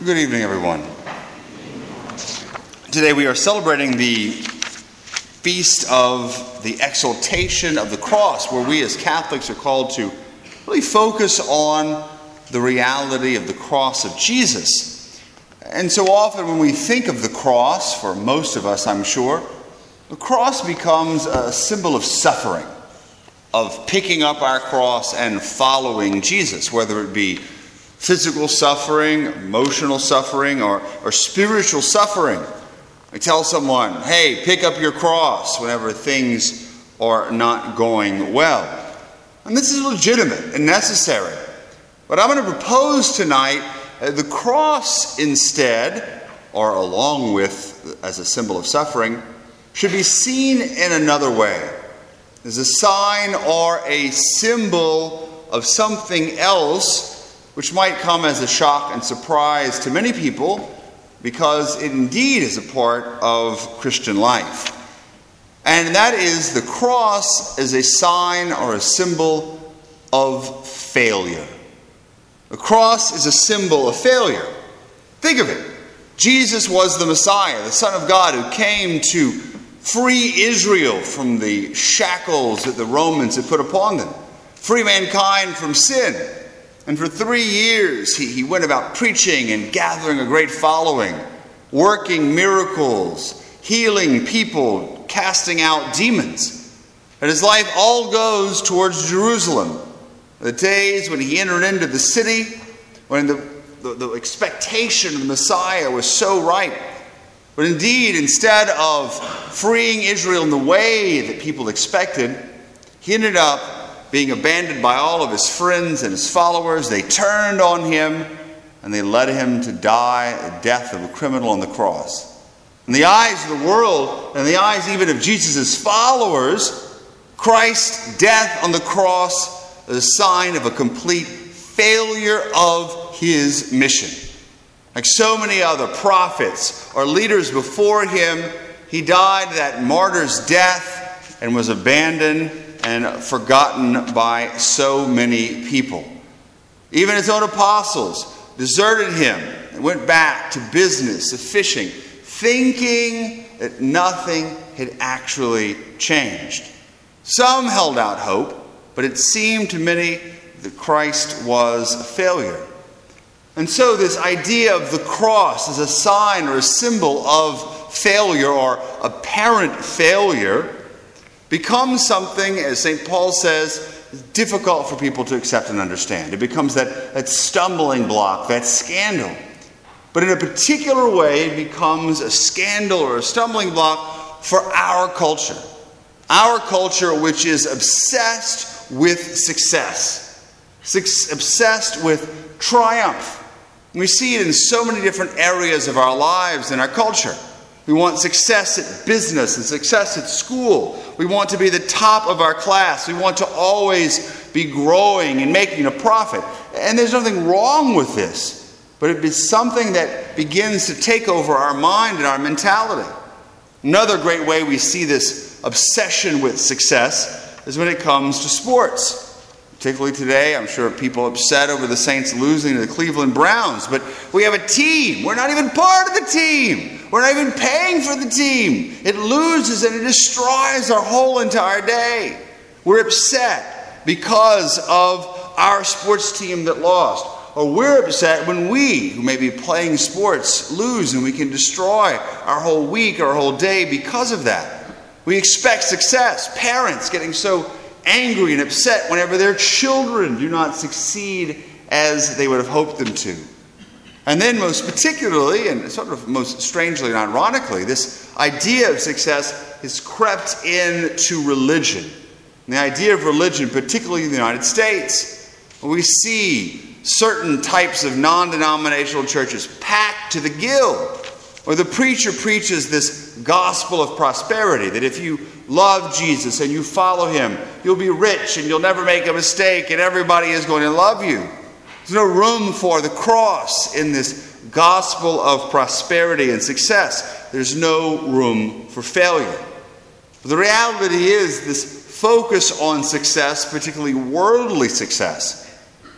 Good evening, everyone. Today we are celebrating the feast of the exaltation of the cross, where we as Catholics are called to really focus on the reality of the cross of Jesus. And so often when we think of the cross, for most of us I'm sure, the cross becomes a symbol of suffering, of picking up our cross and following Jesus, whether it be physical suffering, emotional suffering, or spiritual suffering. I tell someone, hey, pick up your cross whenever things are not going well. And this is legitimate and necessary. But I'm going to propose tonight the cross instead, or along with, as a symbol of suffering, should be seen in another way, as a sign or a symbol of something else which might come as a shock and surprise to many people, because it indeed is a part of Christian life. And that is the cross as a sign or a symbol of failure. The cross is a symbol of failure. Think of it. Jesus was the Messiah, the Son of God, who came to free Israel from the shackles that the Romans had put upon them, free mankind from sin. And for 3 years, he went about preaching and gathering a great following, working miracles, healing people, casting out demons. And his life all goes towards Jerusalem. The days when he entered into the city, when the expectation of the Messiah was so ripe. But indeed, instead of freeing Israel in the way that people expected, he ended up being abandoned by all of his friends and his followers. They turned on him and they led him to die the death of a criminal on the cross. In the eyes of the world, and in the eyes even of Jesus' followers, Christ's death on the cross is a sign of a complete failure of his mission. Like so many other prophets or leaders before him, he died that martyr's death and was abandoned and forgotten by so many people. Even his own apostles deserted him and went back to business, to fishing, thinking that nothing had actually changed. Some held out hope, but it seemed to many that Christ was a failure. And so this idea of the cross as a sign or a symbol of failure or apparent failure becomes something, as St. Paul says, difficult for people to accept and understand. It becomes that stumbling block, that scandal. But in a particular way, it becomes a scandal or a stumbling block for our culture. Our culture, which is obsessed with success, obsessed with triumph. We see it in so many different areas of our lives and our culture. We want success at business and success at school. We want to be the top of our class. We want to always be growing and making a profit. And there's nothing wrong with this, but it is something that begins to take over our mind and our mentality. Another great way we see this obsession with success is when it comes to sports. Particularly today, I'm sure people are upset over the Saints losing to the Cleveland Browns. But we have a team. We're not even part of the team. We're not even paying for the team. It loses and it destroys our whole entire day. We're upset because of our sports team that lost. Or we're upset when we, who may be playing sports, lose and we can destroy our whole week, our whole day because of that. We expect success. Parents getting so angry and upset whenever their children do not succeed as they would have hoped them to. And then most particularly, and sort of most strangely and ironically, this idea of success has crept into religion. And the idea of religion, particularly in the United States, we see certain types of non-denominational churches packed to the gill, where the preacher preaches this gospel of prosperity, that if you love Jesus and you follow him, you'll be rich and you'll never make a mistake and everybody is going to love you. There's no room for the cross in this gospel of prosperity and success. There's no room for failure. But the reality is this focus on success, particularly worldly success,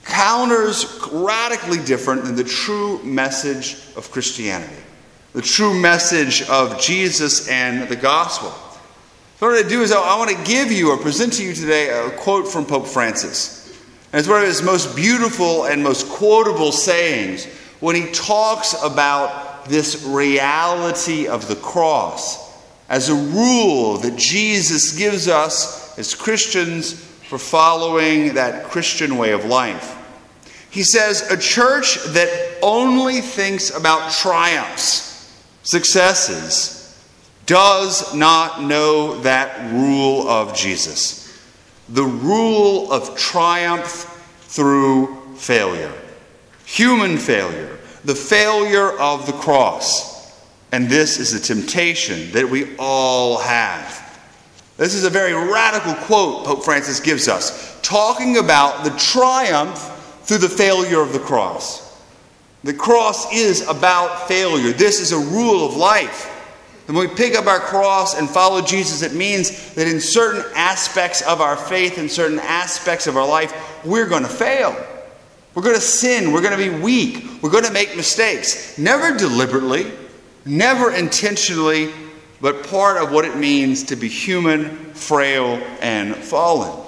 counters radically different than the true message of Christianity, the true message of Jesus and the gospel. So what I want to do is I want to give you or present to you today a quote from Pope Francis. And it's one of his most beautiful and most quotable sayings when he talks about this reality of the cross as a rule that Jesus gives us as Christians for following that Christian way of life. He says, a church that only thinks about triumphs, successes, does not know that rule of Jesus. The rule of triumph through failure. Human failure. The failure of the cross. And this is a temptation that we all have. This is a very radical quote Pope Francis gives us, talking about the triumph through the failure of the cross. The cross is about failure. This is a rule of life. And when we pick up our cross and follow Jesus, it means that in certain aspects of our faith, in certain aspects of our life, we're going to fail. We're going to sin. We're going to be weak. We're going to make mistakes. Never deliberately, never intentionally, but part of what it means to be human, frail, and fallen.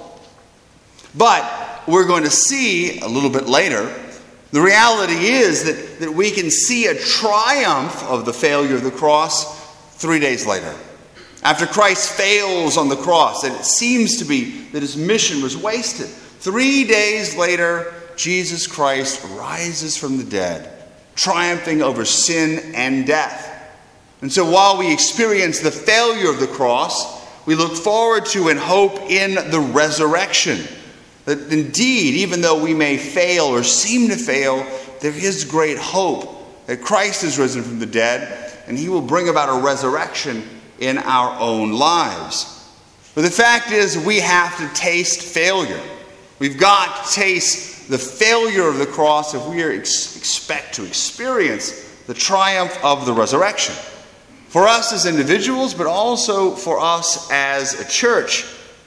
But we're going to see a little bit later, the reality is that we can see a triumph of the failure of the cross 3 days later. After Christ fails on the cross, and it seems to be that his mission was wasted, 3 days later, Jesus Christ rises from the dead, triumphing over sin and death. And so while we experience the failure of the cross, we look forward to and hope in the resurrection. That indeed, even though we may fail or seem to fail, there is great hope that Christ is risen from the dead, and he will bring about a resurrection in our own lives. But the fact is, we have to taste failure. We've got to taste the failure of the cross if we expect to experience the triumph of the resurrection. For us as individuals, but also for us as a church.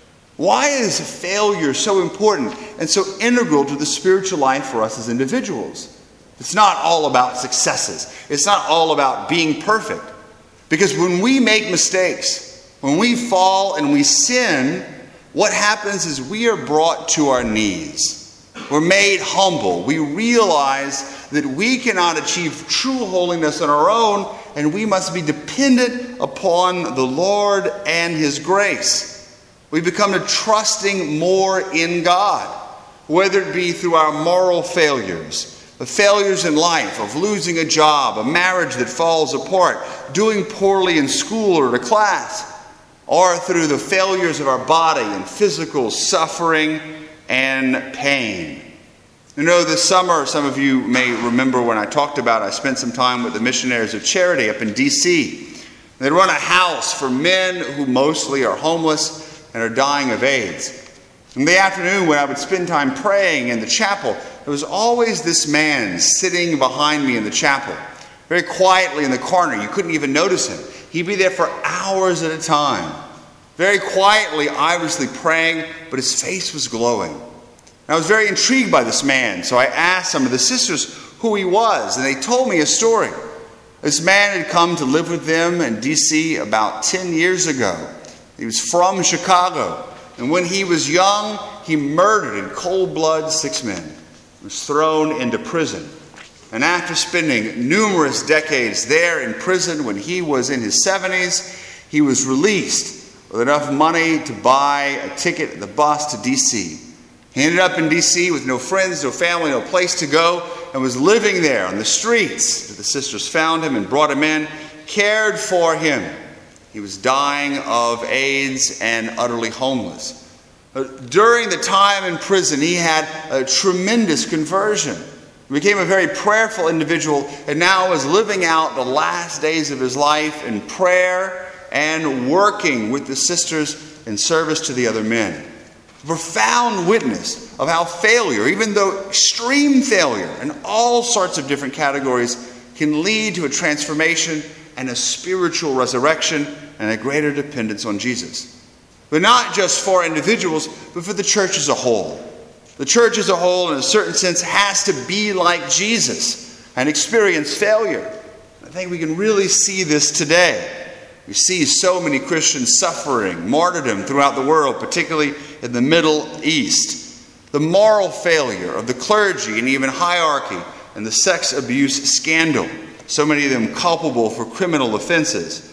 Why is failure so important and so integral to the spiritual life for us as individuals? It's not all about successes. It's not all about being perfect. Because when we make mistakes, when we fall and we sin, what happens is we are brought to our knees. We're made humble. We realize that we cannot achieve true holiness on our own, and we must be dependent upon the Lord and his grace. We become trusting more in God, whether it be through our moral failures, the failures in life of losing a job, a marriage that falls apart, doing poorly in school or at a class, or through the failures of our body and physical suffering and pain. You know, this summer, some of you may remember when I talked about I spent some time with the Missionaries of Charity up in D.C. They run a house for men who mostly are homeless and are dying of AIDS. In the afternoon, when I would spend time praying in the chapel, there was always this man sitting behind me in the chapel, very quietly in the corner. You couldn't even notice him. He'd be there for hours at a time, very quietly, obviously praying, but his face was glowing. I was very intrigued by this man, so I asked some of the sisters who he was, and they told me a story. This man had come to live with them in D.C. about 10 years ago. He was from Chicago, and when he was young, he murdered in cold blood 6 men. He was thrown into prison. And after spending numerous decades there in prison, when he was in his 70s, he was released with enough money to buy a ticket at the bus to D.C. He ended up in D.C. with no friends, no family, no place to go, and was living there on the streets. The sisters found him and brought him in, cared for him. He was dying of AIDS and utterly homeless. During the time in prison, he had a tremendous conversion. He became a very prayerful individual, and now is living out the last days of his life in prayer and working with the sisters in service to the other men. Profound witness of how failure, even though extreme failure in all sorts of different categories, can lead to a transformation and a spiritual resurrection and a greater dependence on Jesus. But not just for individuals, but for the church as a whole. The church as a whole, in a certain sense, has to be like Jesus and experience failure. I think we can really see this today. We see so many Christians suffering martyrdom throughout the world, particularly in the Middle East. The moral failure of the clergy and even hierarchy and the sex abuse scandal. So many of them culpable for criminal offenses.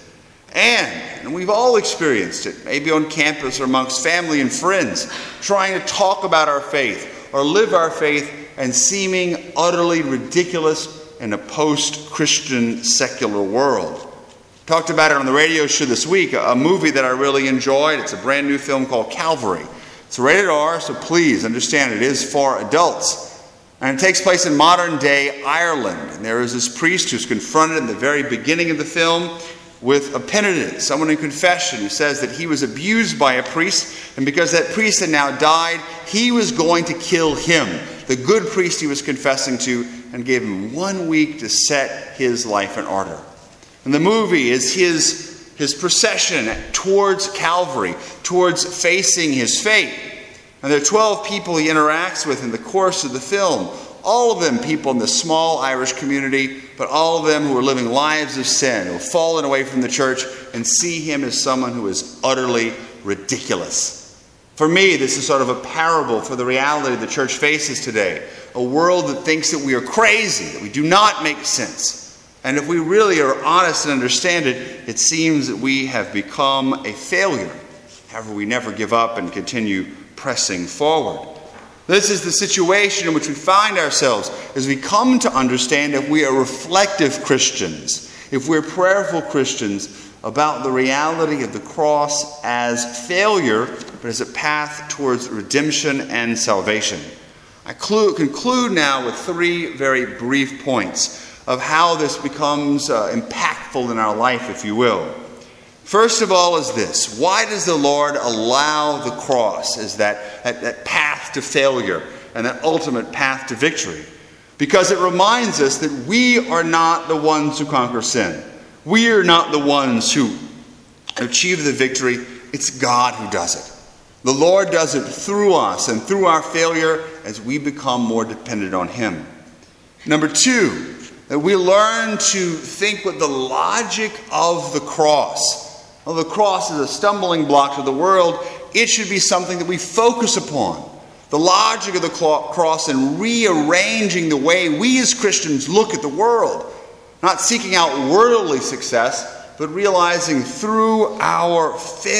And we've all experienced it, maybe on campus or amongst family and friends, trying to talk about our faith or live our faith and seeming utterly ridiculous in a post-Christian secular world. Talked about it on the radio show this week, a movie that I really enjoyed. It's a brand new film called Calvary. It's rated R, so please understand it is for adults. And it takes place in modern-day Ireland. And there is this priest who's confronted in the very beginning of the film with a penitent, someone in confession, who says that he was abused by a priest, and because that priest had now died, he was going to kill him, the good priest he was confessing to, and gave him 1 week to set his life in order. And the movie is his procession towards Calvary, towards facing his fate. And there are 12 people he interacts with in the course of the film. All of them people in the small Irish community, but all of them who are living lives of sin, who have fallen away from the church and see him as someone who is utterly ridiculous. For me, this is sort of a parable for the reality the church faces today. A world that thinks that we are crazy, that we do not make sense. And if we really are honest and understand it, it seems that we have become a failure. However, we never give up and continue pressing forward. This is the situation in which we find ourselves as we come to understand if we are reflective Christians, if we're prayerful Christians about the reality of the cross as failure, but as a path towards redemption and salvation. I conclude now with 3 very brief points of how this becomes impactful in our life, if you will. First of all is this: why does the Lord allow the cross as that path to failure and that ultimate path to victory? Because it reminds us that we are not the ones who conquer sin. We are not the ones who achieve the victory. It's God who does it. The Lord does it through us and through our failure as we become more dependent on Him. Number 2, that we learn to think with the logic of the cross. Well, the cross is a stumbling block to the world. It should be something that we focus upon. The logic of the cross and rearranging the way we as Christians look at the world. Not seeking out worldly success, but realizing through our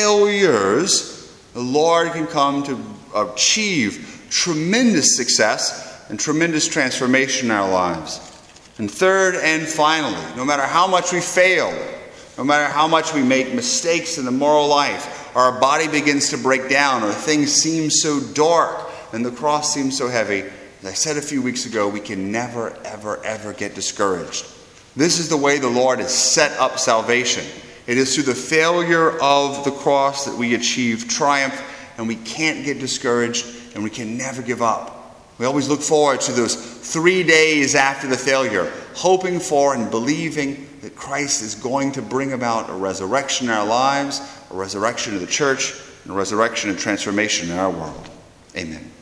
failures, the Lord can come to achieve tremendous success and tremendous transformation in our lives. And third and finally, no matter how much we fail, no matter how much we make mistakes in the moral life, or our body begins to break down, or things seem so dark, and the cross seems so heavy, as I said a few weeks ago, we can never, ever, ever get discouraged. This is the way the Lord has set up salvation. It is through the failure of the cross that we achieve triumph, and we can't get discouraged, and we can never give up. We always look forward to those 3 days after the failure, hoping for and believing that Christ is going to bring about a resurrection in our lives, a resurrection of the church, and a resurrection and transformation in our world. Amen.